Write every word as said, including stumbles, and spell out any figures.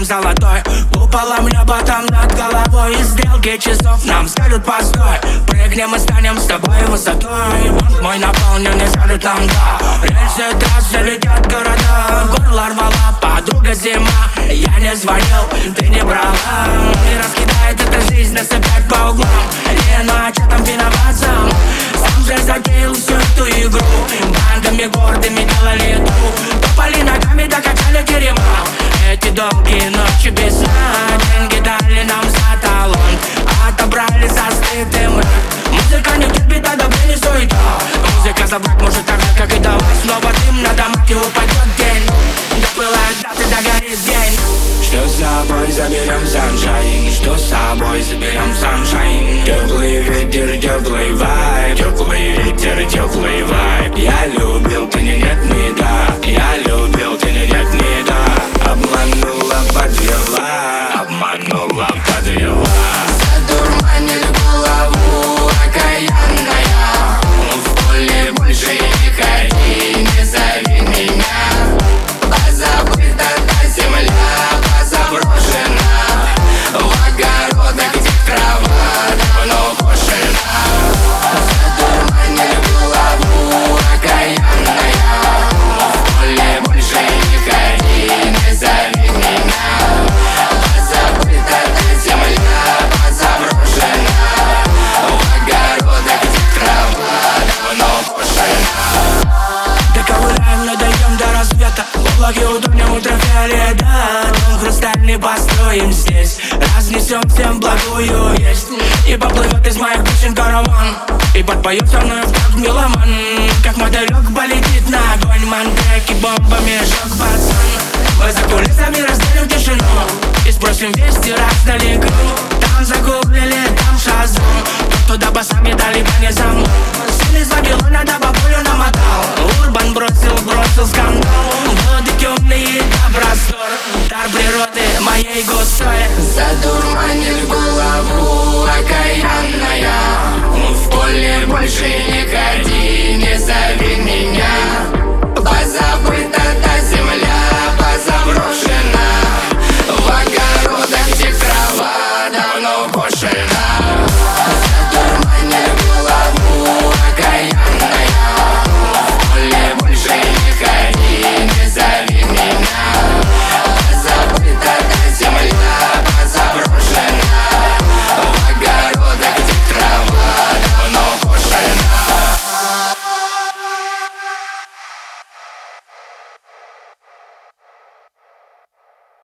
золотой. Куполом неба там над головой. И стрелки часов нам скажут постой. Прыгнем и станем с тобой высотой. Банк мой наполненный скажет нам да. Рельсы трассы летят города. Горло рвала подруга зима. Я не звонил, ты не брала. И раскидает эта жизнь, насыпать по углам. Не, ну а чё там виноват сам? Сам же затеял всю эту игру. Бандами гордыми делали игру. Топали ногами, докачали терема. Эти долгие ночи без сна. Деньги дали нам за талант, отобрали за стыд и мрак. Музыка не терпит одобрение, суета. Музыка забрать может так же, как и давай. Снова дым на домах и упадет день. Допылает даты, догорит день. Что с собой заберем саншайн? Что с собой заберем саншайн? Теплый ветер, теплый вайб. Теплый ветер, теплый вайб. Я любил, ты не нет, не да. Я любил, ты не нет, не да. Обманула, подвела. Обманула, подвела. Задурманит голову окаянная. В поле больше не ходи, не зови меня. Позабыта та земля, позаброшена. В огородах, где трава давно кошена. Задурманит голову окаянная. В поле больше не ходи, не зови меня. Позабыта та земля, позаброшена. В огородах, где трава давно кошена. Доковыляем, надоем до рассвета. В облаке утонем ультрафиолета. Дом хрустальный построим здесь. Разнесем всем благую весть. И поплывет из моих песен караван. И подпоет со мной в такт меломан. Как мотылек полетит на огонь. Мантреки бомбами жёг пацан. Мы за кулисами разделим тишину. И спросим вести раздалека. Там загуглили, там шазам. Тот, туда басами дали по низам. Сын из Вавилона до бабулю намотал. Урбан бросил, бросил скандал. Воды темные, да простор. Дар природы моей густой. Задурманит голову